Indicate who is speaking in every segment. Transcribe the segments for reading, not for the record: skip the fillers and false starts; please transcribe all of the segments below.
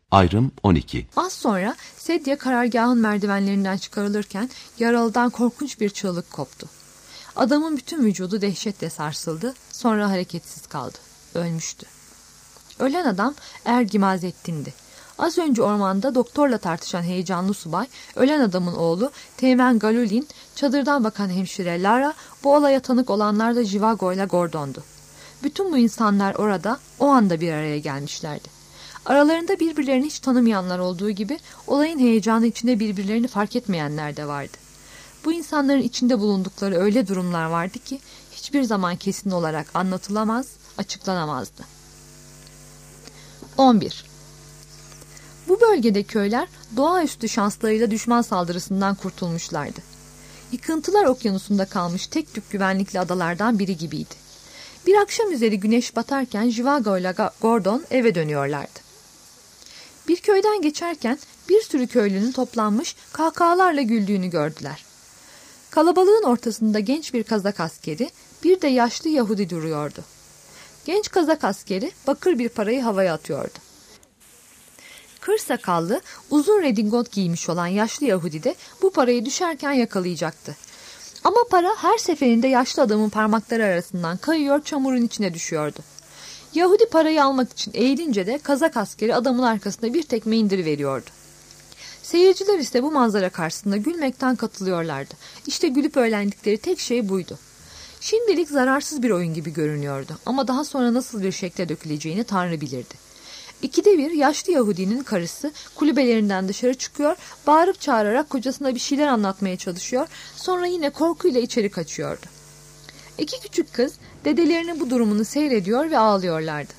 Speaker 1: Ayrım 12.
Speaker 2: Az sonra sedye karargahın merdivenlerinden çıkarılırken yaralıdan korkunç bir çığlık koptu. Adamın bütün vücudu dehşetle sarsıldı, sonra hareketsiz kaldı. Ölmüştü. Ölen adam Gimazettin'di. Az önce ormanda doktorla tartışan heyecanlı subay, ölen adamın oğlu Teğmen Galulin, çadırdan bakan hemşire Lara, bu olaya tanık olanlar da Jivago ile Gordon'du. Bütün bu insanlar orada, o anda bir araya gelmişlerdi. Aralarında birbirlerini hiç tanımayanlar olduğu gibi, olayın heyecanı içinde birbirlerini fark etmeyenler de vardı. Bu insanların içinde bulundukları öyle durumlar vardı ki, hiçbir zaman kesin olarak anlatılamaz, açıklanamazdı. 11. Bu bölgede köyler doğaüstü şanslarıyla düşman saldırısından kurtulmuşlardı. Yıkıntılar okyanusunda kalmış tek tük güvenlikli adalardan biri gibiydi. Bir akşam üzeri güneş batarken Jivago ile Gordon eve dönüyorlardı. Bir köyden geçerken bir sürü köylünün toplanmış kahkahalarla güldüğünü gördüler. Kalabalığın ortasında genç bir Kazak askeri, bir de yaşlı Yahudi duruyordu. Genç Kazak askeri bakır bir parayı havaya atıyordu. Kır sakallı, uzun redingot giymiş olan yaşlı Yahudi de bu parayı düşerken yakalayacaktı. Ama para her seferinde yaşlı adamın parmakları arasından kayıyor, çamurun içine düşüyordu. Yahudi parayı almak için eğilince de Kazak askeri adamın arkasına bir tekme indiriveriyordu. Seyirciler ise bu manzara karşısında gülmekten katılıyorlardı. İşte gülüp öğrendikleri tek şey buydu. Şimdilik zararsız bir oyun gibi görünüyordu ama daha sonra nasıl bir şekle döküleceğini Tanrı bilirdi. İkide bir yaşlı Yahudinin karısı kulübelerinden dışarı çıkıyor, bağırıp çağırarak kocasına bir şeyler anlatmaya çalışıyor, sonra yine korkuyla içeri kaçıyordu. İki küçük kız dedelerinin bu durumunu seyrediyor ve ağlıyorlardı.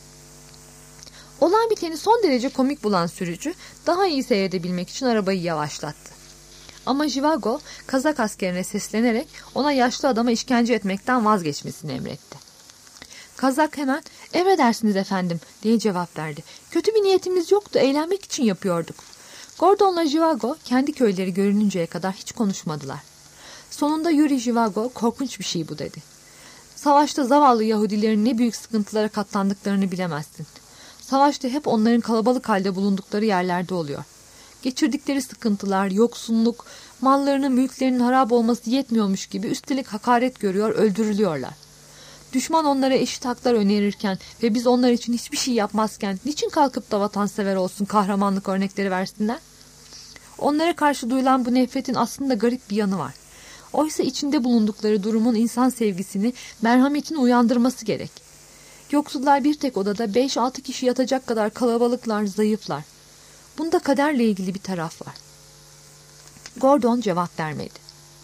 Speaker 2: Olan biteni son derece komik bulan sürücü daha iyi seyredebilmek için arabayı yavaşlattı. Ama Jivago Kazak askerine seslenerek ona yaşlı adama işkence etmekten vazgeçmesini emretti. Kazak hemen "Emredersiniz efendim" diye cevap verdi. "Kötü bir niyetimiz yoktu, eğlenmek için yapıyorduk." Gordon'la Jivago kendi köyleri görününceye kadar hiç konuşmadılar. Sonunda Yuri Jivago "Korkunç bir şey bu" dedi. "Savaşta zavallı Yahudilerin ne büyük sıkıntılara katlandıklarını bilemezsin. Savaşta hep onların kalabalık halde bulundukları yerlerde oluyor. Geçirdikleri sıkıntılar, yoksulluk, mallarının, mülklerinin harap olması yetmiyormuş gibi üstelik hakaret görüyor, öldürülüyorlar. Düşman onlara eşit haklar önerirken ve biz onlar için hiçbir şey yapmazken niçin kalkıp da vatansever olsun, kahramanlık örnekleri versinler? Onlara karşı duyulan bu nefretin aslında garip bir yanı var. Oysa içinde bulundukları durumun insan sevgisini, merhametini uyandırması gerek. Yoksullar bir tek odada 5-6 kişi yatacak kadar kalabalıklar, zayıflar. Bunda kaderle ilgili bir taraf var." Gordon cevap vermedi.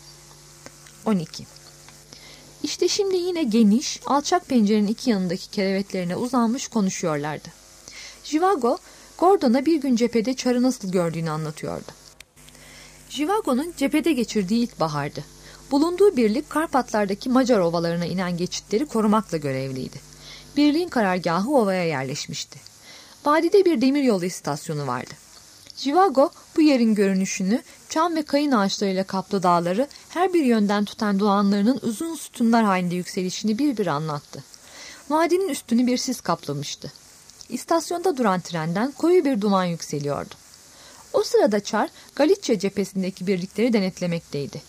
Speaker 2: 12. İşte şimdi yine geniş, alçak pencerenin iki yanındaki kerevetlerine uzanmış konuşuyorlardı. Jivago, Gordon'a bir gün cephede Çar'ı nasıl gördüğünü anlatıyordu. Jivago'nun cephede geçirdiği ilkbahardı. Bulunduğu birlik Karpatlardaki Macar ovalarına inen geçitleri korumakla görevliydi. Birliğin karargahı ovaya yerleşmişti. Vadide bir demiryolu istasyonu vardı. Jivago bu yerin görünüşünü, çam ve kayın ağaçlarıyla kaplı dağları, her bir yönden tutan doğanlarının uzun sütunlar halinde yükselişini bir bir anlattı. Vadinin üstünü bir sis kaplamıştı. İstasyonda duran trenden koyu bir duman yükseliyordu. O sırada Çar, Galicia cephesindeki birlikleri denetlemekteydi.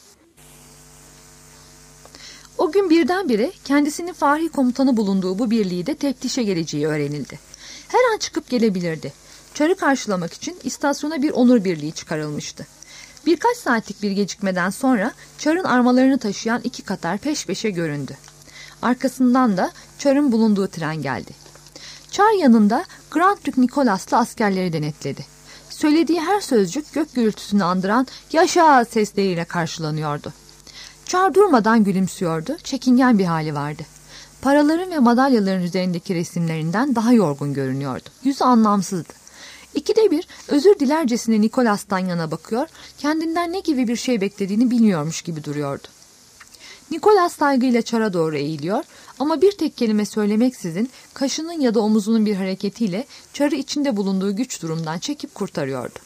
Speaker 2: O gün birdenbire kendisinin Fahri komutanı bulunduğu bu birliği de teftişe geleceği öğrenildi. Her an çıkıp gelebilirdi. Çar'ı karşılamak için istasyona bir onur birliği çıkarılmıştı. Birkaç saatlik bir gecikmeden sonra Çar'ın armalarını taşıyan 2 katar peş peşe göründü. Arkasından da Çar'ın bulunduğu tren geldi. Çar yanında Grand Duke Nicholas'la askerleri denetledi. Söylediği her sözcük gök gürültüsünü andıran "Yaşa!" sesleriyle karşılanıyordu. Çar durmadan gülümsüyordu, çekingen bir hali vardı. Paraların ve madalyaların üzerindeki resimlerinden daha yorgun görünüyordu. Yüzü anlamsızdı. İkide bir özür dilercesine Nicholas'tan yana bakıyor, kendinden ne gibi bir şey beklediğini bilmiyormuş gibi duruyordu. Nicholas saygıyla Çar'a doğru eğiliyor ama bir tek kelime söylemeksizin kaşının ya da omuzunun bir hareketiyle Çar'ı içinde bulunduğu güç durumdan çekip kurtarıyordu.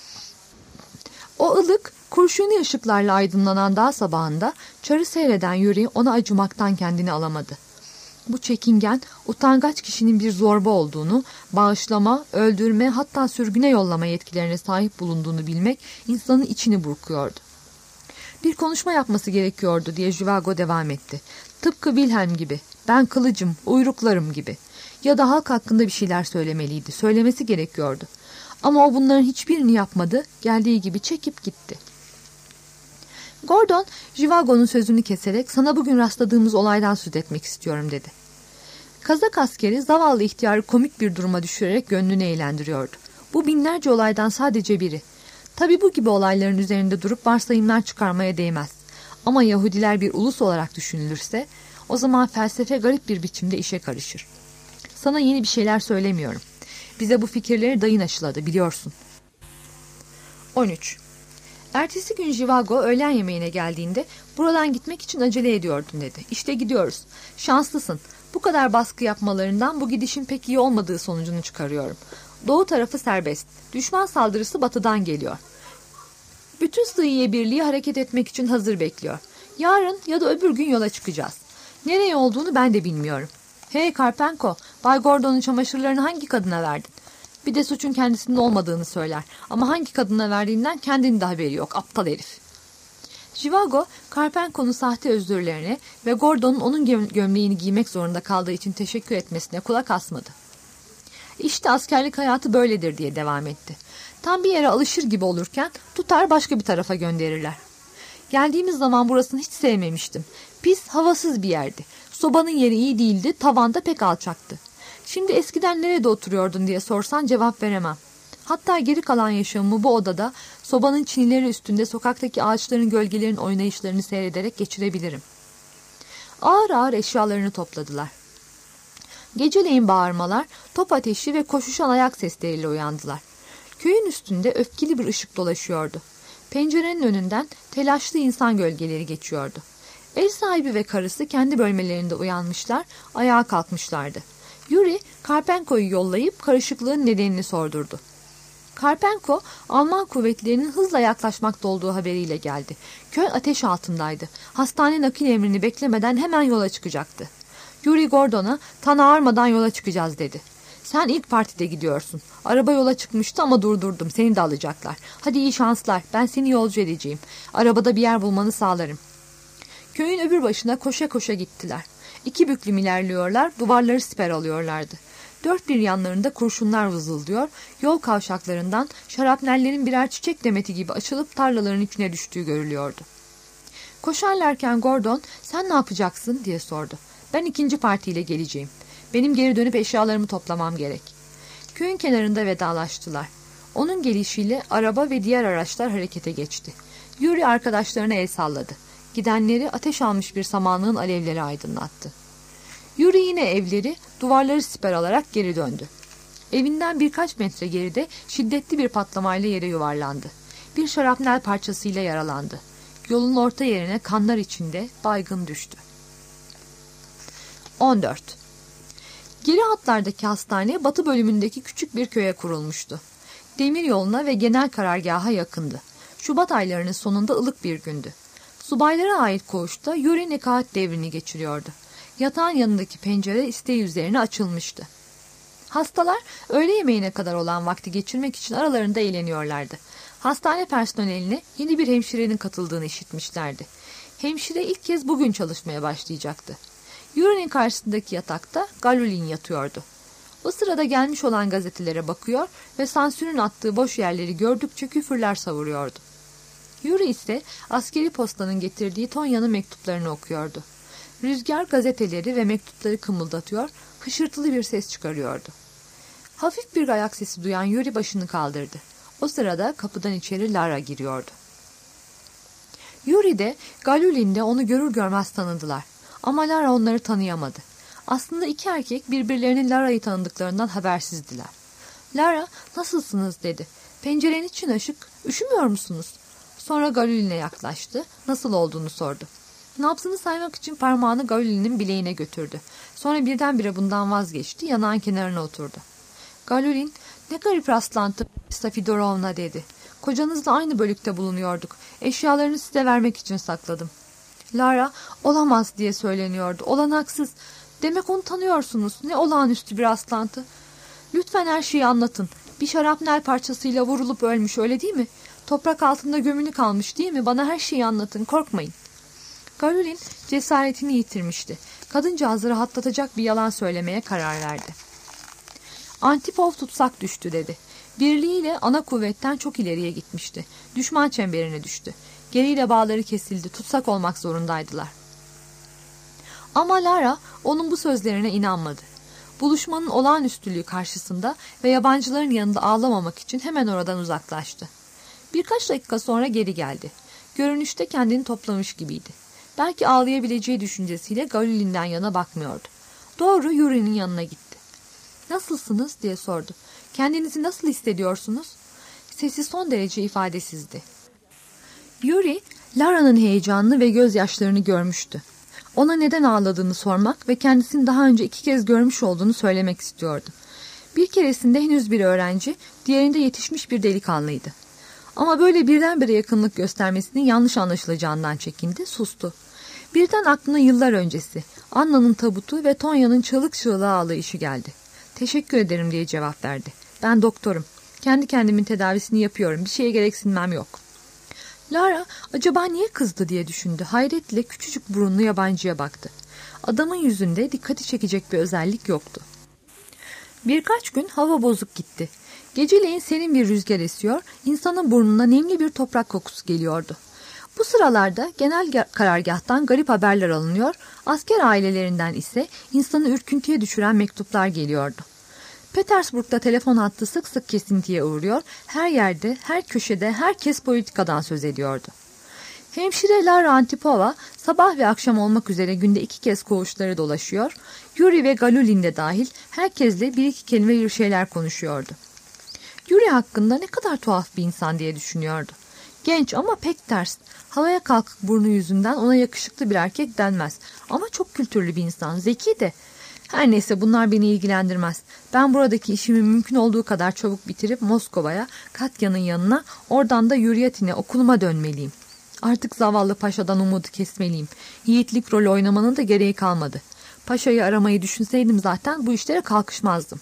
Speaker 2: O ılık, kurşuni ışıklarla aydınlanan dağ sabahında Çar'ı seyreden Yuri ona acımaktan kendini alamadı. Bu çekingen, utangaç kişinin bir zorba olduğunu, bağışlama, öldürme, hatta sürgüne yollama yetkilerine sahip bulunduğunu bilmek insanın içini burkuyordu. Bir konuşma yapması gerekiyordu diye Zhivago devam etti. Tıpkı Wilhelm gibi, ben kılıcım, uyruklarım gibi. Ya da halk hakkında bir şeyler söylemeliydi, söylemesi gerekiyordu. Ama o bunların hiçbirini yapmadı, geldiği gibi çekip gitti. Gordon, Zhivago'nun sözünü keserek sana bugün rastladığımız olaydan söz etmek istiyorum dedi. Kazak askeri zavallı ihtiyarı komik bir duruma düşürerek gönlünü eğlendiriyordu. Bu binlerce olaydan sadece biri. Tabii bu gibi olayların üzerinde durup varsayımlar çıkarmaya değmez. Ama Yahudiler bir ulus olarak düşünülürse o zaman felsefe garip bir biçimde işe karışır. Sana yeni bir şeyler söylemiyorum. Bize bu fikirleri dayın aşıladı biliyorsun. 13. Ertesi gün Zhivago öğlen yemeğine geldiğinde buradan gitmek için acele ediyordum dedi. İşte gidiyoruz. Şanslısın. Bu kadar baskı yapmalarından bu gidişin pek iyi olmadığı sonucunu çıkarıyorum. Doğu tarafı serbest. Düşman saldırısı batıdan geliyor. Bütün Sığıye Birliği hareket etmek için hazır bekliyor. Yarın ya da öbür gün yola çıkacağız. Nereye olduğunu ben de bilmiyorum. Hey Karpenko, Bay Gordon'un çamaşırlarını hangi kadına verdin? Bir de suçun kendisinde olmadığını söyler. Ama hangi kadına verdiğinden kendinin de haberi yok. Aptal herif. Zhivago, Karpenko'nun sahte özürlerine ve Gordon'un onun gömleğini giymek zorunda kaldığı için teşekkür etmesine kulak asmadı. İşte askerlik hayatı böyledir diye devam etti. Tam bir yere alışır gibi olurken tutar başka bir tarafa gönderirler. Geldiğimiz zaman burasını hiç sevmemiştim. Pis, havasız bir yerdi. Sobanın yeri iyi değildi, tavan da pek alçaktı. Şimdi eskiden nerede oturuyordun diye sorsan cevap veremem. Hatta geri kalan yaşamımı bu odada, sobanın çinileri üstünde sokaktaki ağaçların gölgelerin oynayışlarını seyrederek geçirebilirim. Ağır ağır eşyalarını topladılar. Geceleyin bağırmalar, top ateşi ve koşuşan ayak sesleriyle uyandılar. Köyün üstünde öfkeli bir ışık dolaşıyordu. Pencerenin önünden telaşlı insan gölgeleri geçiyordu. Ev sahibi ve karısı kendi bölmelerinde uyanmışlar, ayağa kalkmışlardı. Yuri, Karpenko'yu yollayıp karışıklığın nedenini sordurdu. Karpenko, Alman kuvvetlerinin hızla yaklaşmakta olduğu haberiyle geldi. Köy ateş altındaydı. Hastane nakil emrini beklemeden hemen yola çıkacaktı. Yuri Gordon'a, "Tan ağarmadan yola çıkacağız," dedi. "Sen ilk partide gidiyorsun. Araba yola çıkmıştı ama durdurdum. Seni de alacaklar. Hadi iyi şanslar. Ben seni yolcu edeceğim. Arabada bir yer bulmanı sağlarım." Köyün öbür başına koşa koşa gittiler. İki büklüm ilerliyorlar, duvarları siper alıyorlardı. Dört bir yanlarında kurşunlar vızıldıyor, yol kavşaklarından şarapnellerin birer çiçek demeti gibi açılıp tarlaların içine düştüğü görülüyordu. Koşarlarken Gordon, "Sen ne yapacaksın?" diye sordu. "Ben ikinci partiyle geleceğim. Benim geri dönüp eşyalarımı toplamam gerek." Köyün kenarında vedalaştılar. Onun gelişiyle araba ve diğer araçlar harekete geçti. Yuri arkadaşlarına el salladı. Gidenleri ateş almış bir samanlığın alevleri aydınlattı. Yuri yine evleri, duvarları siper alarak geri döndü. Evinden birkaç metre geride şiddetli bir patlamayla yere yuvarlandı. Bir şarapnel parçasıyla yaralandı. Yolun orta yerine kanlar içinde baygın düştü. 14. Geri hatlardaki hastane batı bölümündeki küçük bir köye kurulmuştu. Demir yoluna ve genel karargaha yakındı. Şubat aylarının sonunda ılık bir gündü. Subaylara ait koğuşta Yuri nekaat devrini geçiriyordu. Yatağın yanındaki pencere isteği üzerine açılmıştı. Hastalar öğle yemeğine kadar olan vakti geçirmek için aralarında eğleniyorlardı. Hastane personeline yeni bir hemşirenin katıldığını işitmişlerdi. Hemşire ilk kez bugün çalışmaya başlayacaktı. Yuri'nin karşısındaki yatakta Galulin yatıyordu. O sırada gelmiş olan gazetelere bakıyor ve sansürün attığı boş yerleri gördükçe küfürler savuruyordu. Yuri ise askeri postanın getirdiği Tonya'nın mektuplarını okuyordu. Rüzgar gazeteleri ve mektupları kımıldatıyor, hışırtılı bir ses çıkarıyordu. Hafif bir ayak sesi duyan Yuri başını kaldırdı. O sırada kapıdan içeri Lara giriyordu. Yuri de Galulin de onu görür görmez tanıdılar. Ama Lara onları tanıyamadı. Aslında iki erkek birbirlerinin Lara'yı tanıdıklarından habersizdiler. Lara, "Nasılsınız?" dedi. "Pencerenin için ışık, üşümüyor musunuz?" Sonra Galulin'e yaklaştı, nasıl olduğunu sordu. Nabzını saymak için parmağını Galulin'in bileğine götürdü. Sonra birdenbire bundan vazgeçti, yanağın kenarına oturdu. Galulin, "Ne garip rastlantı Safidorovna," dedi. "Kocanızla aynı bölükte bulunuyorduk. Eşyalarını size vermek için sakladım." Lara, "Olamaz," diye söyleniyordu. "Olanaksız. Demek onu tanıyorsunuz. Ne olağanüstü bir rastlantı. Lütfen her şeyi anlatın. Bir şarapnel parçasıyla vurulup ölmüş, öyle değil mi? Toprak altında gömülü kalmış, değil mi? Bana her şeyi anlatın, korkmayın. Galulin cesaretini yitirmişti. Kadıncağızı rahatlatacak bir yalan söylemeye karar verdi. Antipov tutsak düştü dedi. Birliğiyle ana kuvvetten çok ileriye gitmişti. Düşman çemberine düştü. Geriyle bağları kesildi. Tutsak olmak zorundaydılar. Ama Lara onun bu sözlerine inanmadı. Buluşmanın olağanüstülüğü karşısında ve yabancıların yanında ağlamamak için hemen oradan uzaklaştı. Birkaç dakika sonra geri geldi. Görünüşte kendini toplamış gibiydi. Belki ağlayabileceği düşüncesiyle Galulin'den yana bakmıyordu. Doğru Yuri'nin yanına gitti. "Nasılsınız?" diye sordu. "Kendinizi nasıl hissediyorsunuz?" Sesi son derece ifadesizdi. Yuri, Lara'nın heyecanını ve gözyaşlarını görmüştü. Ona neden ağladığını sormak ve kendisini daha önce 2 kez görmüş olduğunu söylemek istiyordu. Bir keresinde henüz bir öğrenci, diğerinde yetişmiş bir delikanlıydı. Ama böyle birdenbire yakınlık göstermesinin yanlış anlaşılacağından çekindi, sustu. Birden aklına yıllar öncesi, Anna'nın tabutu ve Tonya'nın çığlık çığlığa ağlayışı geldi. "Teşekkür ederim," diye cevap verdi. "Ben doktorum. Kendi kendimin tedavisini yapıyorum. Bir şeye gereksinmem yok." Lara acaba niye kızdı diye düşündü. Hayretle küçücük burunlu yabancıya baktı. Adamın yüzünde dikkati çekecek bir özellik yoktu. Birkaç gün hava bozuk gitti. Geceleyin serin bir rüzgar esiyor, insanın burnuna nemli bir toprak kokusu geliyordu. Bu sıralarda genel karargâhtan garip haberler alınıyor, asker ailelerinden ise insanı ürküntüye düşüren mektuplar geliyordu. Petersburg'da telefon hattı sık sık kesintiye uğruyor, her yerde, her köşede herkes politikadan söz ediyordu. Hemşire Lara Antipova sabah ve akşam olmak üzere günde 2 kez koğuşları dolaşıyor, Yuri ve Galulin de dahil herkesle 1-2 kelime bir şeyler konuşuyordu. Yuri hakkında ne kadar tuhaf bir insan diye düşünüyordu. Genç ama pek ters. Havaya kalkık burnu yüzünden ona yakışıklı bir erkek denmez. Ama çok kültürlü bir insan, zeki de. Her neyse bunlar beni ilgilendirmez. Ben buradaki işimi mümkün olduğu kadar çabuk bitirip Moskova'ya, Katya'nın yanına, oradan da Yuriatin'e, okuluma dönmeliyim. Artık zavallı paşadan umudu kesmeliyim. Yiğitlik rolü oynamanın da gereği kalmadı. Paşayı aramayı düşünseydim zaten bu işlere kalkışmazdım.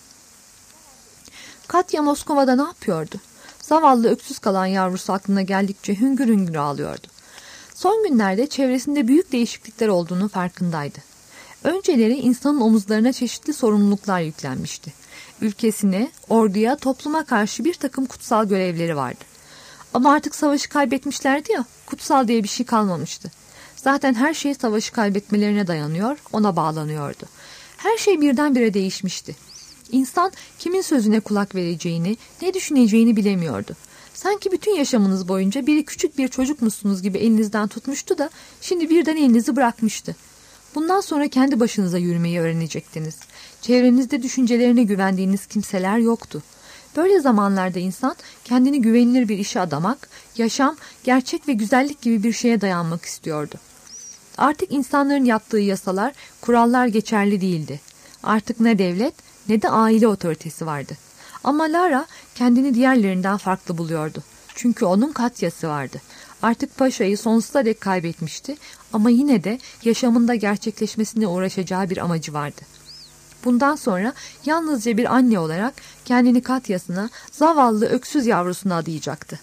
Speaker 2: Katya Moskova'da ne yapıyordu? Zavallı öksüz kalan yavrusu aklına geldikçe hüngür hüngür ağlıyordu. Son günlerde çevresinde büyük değişiklikler olduğunu farkındaydı. Önceleri insanın omuzlarına çeşitli sorumluluklar yüklenmişti. Ülkesine, orduya, topluma karşı bir takım kutsal görevleri vardı. Ama artık savaşı kaybetmişlerdi ya, kutsal diye bir şey kalmamıştı. Zaten her şey savaşı kaybetmelerine dayanıyor, ona bağlanıyordu. Her şey birdenbire değişmişti. İnsan kimin sözüne kulak vereceğini, ne düşüneceğini bilemiyordu. Sanki bütün yaşamınız boyunca biri küçük bir çocukmuşsunuz gibi elinizden tutmuştu da şimdi birden elinizi bırakmıştı. Bundan sonra kendi başınıza yürümeyi öğrenecektiniz. Çevrenizde düşüncelerine güvendiğiniz kimseler yoktu. Böyle zamanlarda insan kendini güvenilir bir işe adamak, yaşam, gerçek ve güzellik gibi bir şeye dayanmak istiyordu. Artık insanların yaptığı yasalar, kurallar geçerli değildi. Artık ne devlet ne de aile otoritesi vardı. Ama Lara kendini diğerlerinden farklı buluyordu. Çünkü onun Katya'sı vardı. Artık paşayı sonsuza dek kaybetmişti ama yine de yaşamında gerçekleşmesine uğraşacağı bir amacı vardı. Bundan sonra yalnızca bir anne olarak kendini Katya'sına, zavallı öksüz yavrusuna adayacaktı.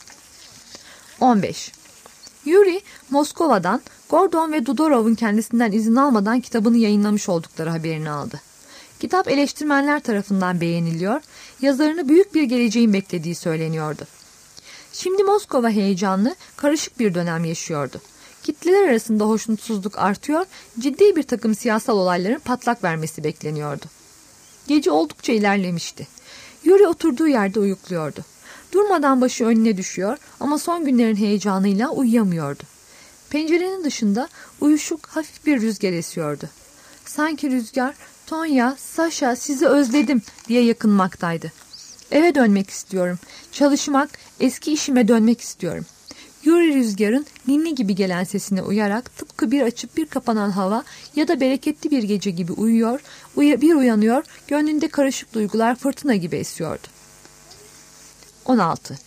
Speaker 2: 15. Yuri, Moskova'dan Gordon ve Dudorov'un kendisinden izin almadan kitabını yayınlamış oldukları haberini aldı. Kitap eleştirmenler tarafından beğeniliyor, yazarını büyük bir geleceğin beklediği söyleniyordu. Şimdi Moskova heyecanlı, karışık bir dönem yaşıyordu. Kitleler arasında hoşnutsuzluk artıyor, ciddi bir takım siyasal olayların patlak vermesi bekleniyordu. Gece oldukça ilerlemişti. Yuri oturduğu yerde uyukluyordu. Durmadan başı önüne düşüyor ama son günlerin heyecanıyla uyuyamıyordu. Pencerenin dışında uyuşuk hafif bir rüzgar esiyordu. Sanki rüzgar, "Tonya, Saşa, sizi özledim," diye yakınmaktaydı. "Eve dönmek istiyorum. Çalışmak, eski işime dönmek istiyorum." Yuri rüzgarın ninni gibi gelen sesine uyarak tıpkı bir açıp bir kapanan hava ya da bereketli bir gece gibi uyuyor, bir uyanıyor, gönlünde karışık duygular fırtına gibi esiyordu. 16.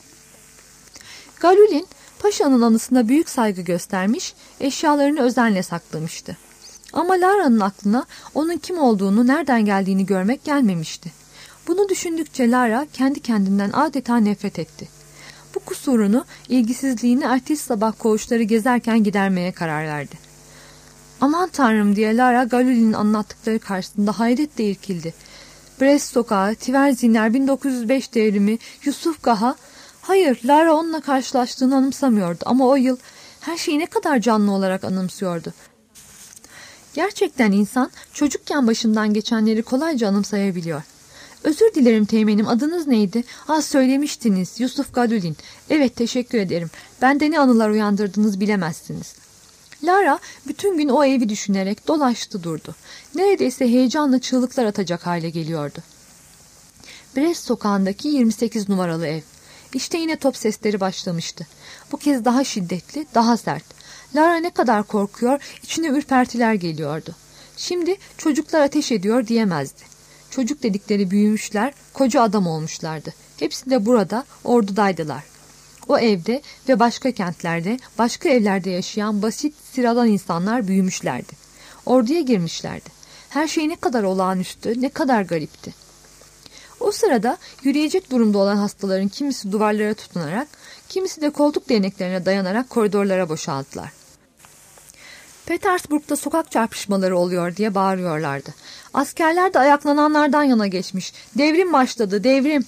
Speaker 2: Galulin, paşanın anısına büyük saygı göstermiş, eşyalarını özenle saklamıştı. Ama Lara'nın aklına onun kim olduğunu, nereden geldiğini görmek gelmemişti. Bunu düşündükçe Lara kendi kendinden adeta nefret etti. Bu kusurunu, ilgisizliğini ertesi sabah koğuşları gezerken gidermeye karar verdi. Aman tanrım diye Lara Galulin'in anlattıkları karşısında hayretle irkildi. Brest sokağı, Tiverziner, 1905 devrimi, Yusuf Gaha... Hayır, Lara onunla karşılaştığını anımsamıyordu ama o yıl her şeyi ne kadar canlı olarak anımsıyordu. Gerçekten insan çocukken başından geçenleri kolayca anımsayabiliyor. Özür dilerim teğmenim, adınız neydi? Söylemiştiniz, Yusuf Galulin. Evet, teşekkür ederim. Bende ne anılar uyandırdınız bilemezsiniz. Lara bütün gün o evi düşünerek dolaştı durdu. Neredeyse heyecanla çığlıklar atacak hale geliyordu. Brest sokağındaki 28 numaralı ev. İşte yine top sesleri başlamıştı. Bu kez daha şiddetli, daha sert. Lara ne kadar korkuyor, içine ürpertiler geliyordu. Şimdi çocuklar ateş ediyor diyemezdi. Çocuk dedikleri büyümüşler, koca adam olmuşlardı. Hepsi de burada, ordudaydılar. O evde ve başka kentlerde, başka evlerde yaşayan basit, sıradan insanlar büyümüşlerdi. Orduya girmişlerdi. Her şey ne kadar olağanüstü, ne kadar garipti. O sırada yürüyecek durumda olan hastaların kimisi duvarlara tutunarak, kimisi de koltuk değneklerine dayanarak koridorlara boşaldılar. Petersburg'da sokak çarpışmaları oluyor diye bağırıyorlardı. Askerler de ayaklananlardan yana geçmiş. Devrim başladı, devrim.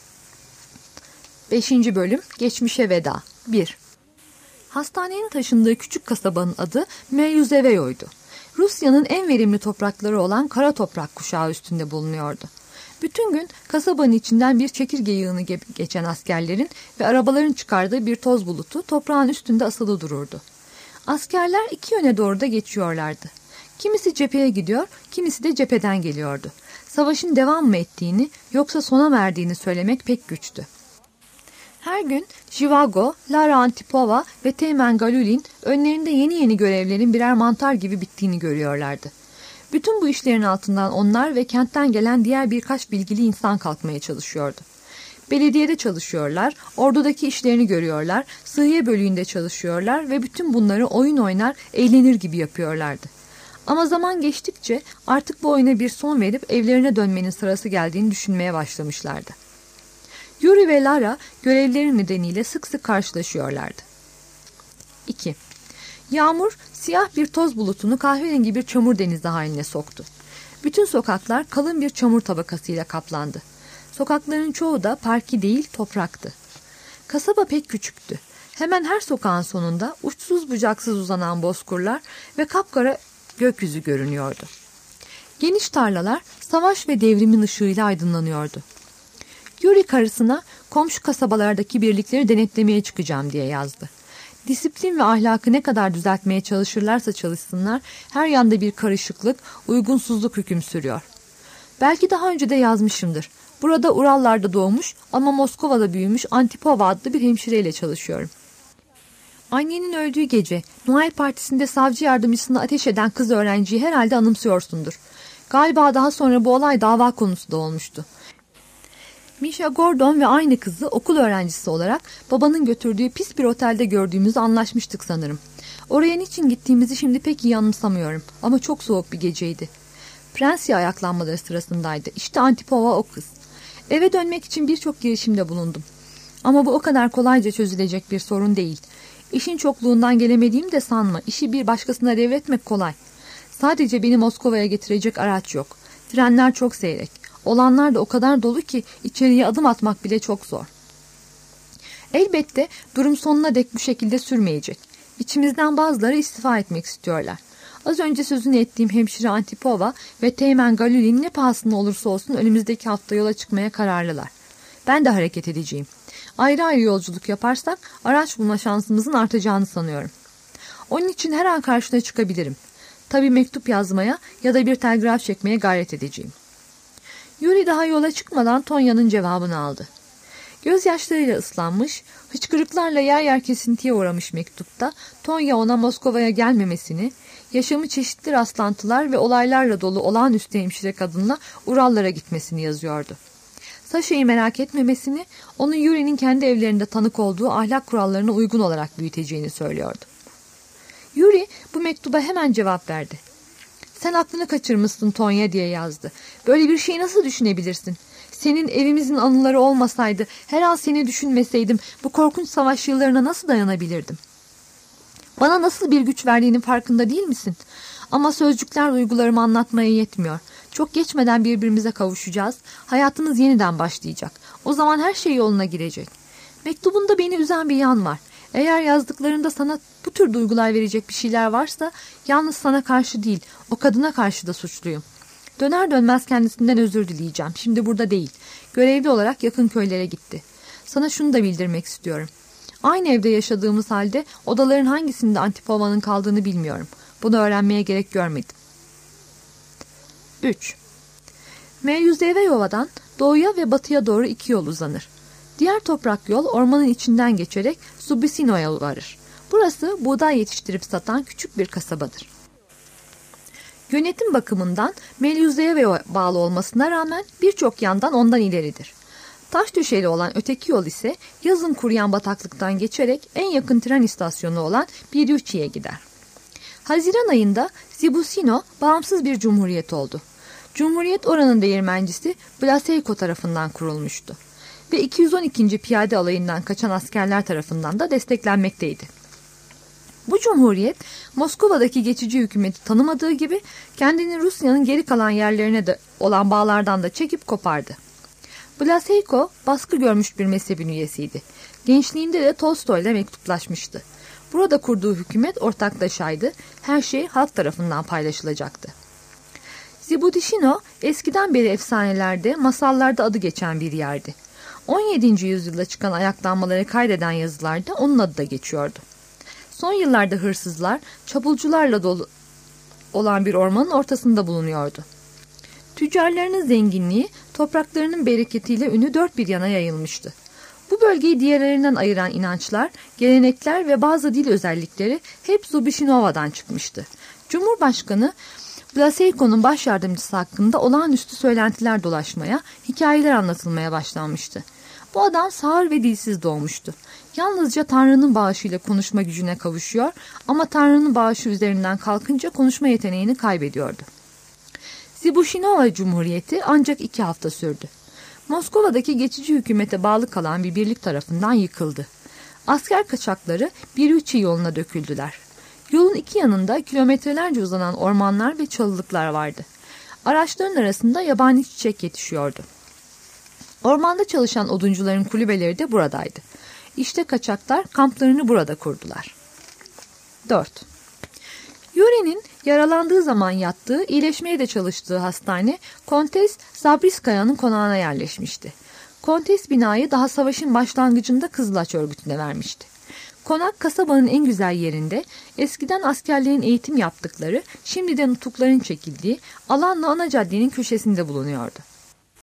Speaker 2: 5. bölüm Geçmişe Veda 1. Hastanenin taşındığı küçük kasabanın adı Meyuzeveyo'ydu. Rusya'nın en verimli toprakları olan kara toprak kuşağı üstünde bulunuyordu. Bütün gün kasabanın içinden bir çekirge yığını geçen askerlerin ve arabaların çıkardığı bir toz bulutu toprağın üstünde asılı dururdu. Askerler iki yöne doğru da geçiyorlardı. Kimisi cepheye gidiyor, kimisi de cepheden geliyordu. Savaşın devam mı ettiğini yoksa sona mı erdiğini söylemek pek güçtü. Her gün Jivago, Lara Antipova ve Teğmen Galulin önlerinde yeni yeni görevlerin birer mantar gibi bittiğini görüyorlardı. Bütün bu işlerin altından onlar ve kentten gelen diğer birkaç bilgili insan kalkmaya çalışıyordu. Belediyede çalışıyorlar, ordudaki işlerini görüyorlar, sıhhiye bölüğünde çalışıyorlar ve bütün bunları oyun oynar, eğlenir gibi yapıyorlardı. Ama zaman geçtikçe artık bu oyuna bir son verip evlerine dönmenin sırası geldiğini düşünmeye başlamışlardı. Yuri ve Lara görevleri nedeniyle sık sık karşılaşıyorlardı. 2. Yağmur siyah bir toz bulutunu kahverengi bir çamur denizi haline soktu. Bütün sokaklar kalın bir çamur tabakasıyla kaplandı. Sokakların çoğu da parki değil topraktı. Kasaba pek küçüktü. Hemen her sokağın sonunda uçsuz bucaksız uzanan bozkırlar ve kapkara gökyüzü görünüyordu. Geniş tarlalar savaş ve devrimin ışığıyla aydınlanıyordu. Yuri karısına komşu kasabalardaki birlikleri denetlemeye çıkacağım diye yazdı. Disiplin ve ahlakı ne kadar düzeltmeye çalışırlarsa çalışsınlar her yanda bir karışıklık, uygunsuzluk hüküm sürüyor. Belki daha önce de yazmışımdır. Burada Urallarda doğmuş ama Moskova'da büyümüş Antipova adlı bir hemşireyle çalışıyorum. Annenin öldüğü gece Noel partisinde savcı yardımcısına ateş eden kız öğrenciyi herhalde anımsıyorsundur. Galiba daha sonra bu olay dava konusu da olmuştu. Misha Gordon ve aynı kızı okul öğrencisi olarak babanın götürdüğü pis bir otelde gördüğümüzü anlaşmıştık sanırım. Oraya niçin gittiğimizi şimdi pek iyi anımsamıyorum ama çok soğuk bir geceydi. Prensiye ayaklanmaları sırasındaydı. İşte Antipova o kız. Eve dönmek için birçok girişimde bulundum. Ama bu o kadar kolayca çözülecek bir sorun değil. İşin çokluğundan gelemediğimi de sanma. İşi bir başkasına devretmek kolay. Sadece beni Moskova'ya getirecek araç yok. Trenler çok seyrek. Olanlar da o kadar dolu ki içeriye adım atmak bile çok zor. Elbette durum sonuna dek bu şekilde sürmeyecek. İçimizden bazıları istifa etmek istiyorlar. Az önce sözünü ettiğim hemşire Antipova ve Teğmen Galulin ne pahasına olursa olsun önümüzdeki hafta yola çıkmaya kararlılar. Ben de hareket edeceğim. Ayrı ayrı yolculuk yaparsak araç bulma şansımızın artacağını sanıyorum. Onun için her an karşına çıkabilirim. Tabii mektup yazmaya ya da bir telgraf çekmeye gayret edeceğim. Yuri daha yola çıkmadan Tonya'nın cevabını aldı. Gözyaşlarıyla ıslanmış, hıçkırıklarla yer yer kesintiye uğramış mektupta Tonya ona Moskova'ya gelmemesini, yaşamı çeşitli rastlantılar ve olaylarla dolu olağanüstü hemşire kadınla Urallara gitmesini yazıyordu. Saşa'yı merak etmemesini, onu Yuri'nin kendi evlerinde tanık olduğu ahlak kurallarına uygun olarak büyüteceğini söylüyordu. Yuri bu mektuba hemen cevap verdi. Sen aklını kaçırmışsın Tonya diye yazdı. Böyle bir şeyi nasıl düşünebilirsin? Senin evimizin anıları olmasaydı, her an seni düşünmeseydim bu korkunç savaş yıllarına nasıl dayanabilirdim? Bana nasıl bir güç verdiğinin farkında değil misin? Ama sözcükler duygularımı anlatmaya yetmiyor. Çok geçmeden birbirimize kavuşacağız. Hayatımız yeniden başlayacak. O zaman her şey yoluna girecek. Mektubunda beni üzen bir yan var. Eğer yazdıklarında sana bu tür duygular verecek bir şeyler varsa yalnız sana karşı değil, o kadına karşı da suçluyum. Döner dönmez kendisinden özür dileyeceğim. Şimdi burada değil. Görevli olarak yakın köylere gitti. Sana şunu da bildirmek istiyorum. Aynı evde yaşadığımız halde odaların hangisinde Antipova'nın kaldığını bilmiyorum. Bunu öğrenmeye gerek görmedim. 3. Melyuzeveyova'dan doğuya ve batıya doğru 2 yol uzanır. Diğer toprak yol ormanın içinden geçerek Zubisino'ya varır. Burası buğday yetiştirip satan küçük bir kasabadır. Yönetim bakımından Melyuzeveyova'ya bağlı olmasına rağmen birçok yandan ondan ileridir. Taş döşeli olan öteki yol ise yazın kuruyan bataklıktan geçerek en yakın tren istasyonu olan Biryuçi'ye gider. Haziran ayında Zibusino bağımsız bir cumhuriyet oldu. Cumhuriyet oranın değirmencisi Blaseyko tarafından kurulmuştu ve 212. Piyade Alayı'ndan kaçan askerler tarafından da desteklenmekteydi. Bu cumhuriyet Moskova'daki geçici hükümeti tanımadığı gibi kendini Rusya'nın geri kalan yerlerine de olan bağlardan da çekip kopardı. Blaseyko baskı görmüş bir mezhebin üyesiydi. Gençliğinde de Tolstoy'la mektuplaşmıştı. Burada kurduğu hükümet ortaklaşaydı, her şey halk tarafından paylaşılacaktı. Zibudishino eskiden beri efsanelerde, masallarda adı geçen bir yerdi. 17. yüzyılda çıkan ayaklanmaları kaydeden yazılarda onun adı da geçiyordu. Son yıllarda hırsızlar, çapulcularla dolu olan bir ormanın ortasında bulunuyordu. Tüccarlarının zenginliği, topraklarının bereketiyle ünü dört bir yana yayılmıştı. Bu bölgeyi diğerlerinden ayıran inançlar, gelenekler ve bazı dil özellikleri hep Zubishinova'dan çıkmıştı. Cumhurbaşkanı Blaseyko'nun baş yardımcısı hakkında olağanüstü söylentiler dolaşmaya, hikayeler anlatılmaya başlanmıştı. Bu adam sağır ve dilsiz doğmuştu. Yalnızca Tanrı'nın bağışıyla konuşma gücüne kavuşuyor ama Tanrı'nın bağışı üzerinden kalkınca konuşma yeteneğini kaybediyordu. Zibushinova Cumhuriyeti ancak 2 hafta sürdü. Moskova'daki geçici hükümete bağlı kalan bir birlik tarafından yıkıldı. Asker kaçakları Biryuçi yoluna döküldüler. Yolun 2 yanında kilometrelerce uzanan ormanlar ve çalılıklar vardı. Araçların arasında yabani çiçek yetişiyordu. Ormanda çalışan oduncuların kulübeleri de buradaydı. İşte kaçaklar kamplarını burada kurdular. 4. Yuri'nin yaralandığı zaman yattığı, iyileşmeye de çalıştığı hastane Kontes Zabriskaya'nın konağına yerleşmişti. Kontes binayı daha savaşın başlangıcında Kızılaç örgütüne vermişti. Konak kasabanın en güzel yerinde, eskiden askerlerin eğitim yaptıkları, şimdiden nutukların çekildiği, alanla ana caddenin köşesinde bulunuyordu.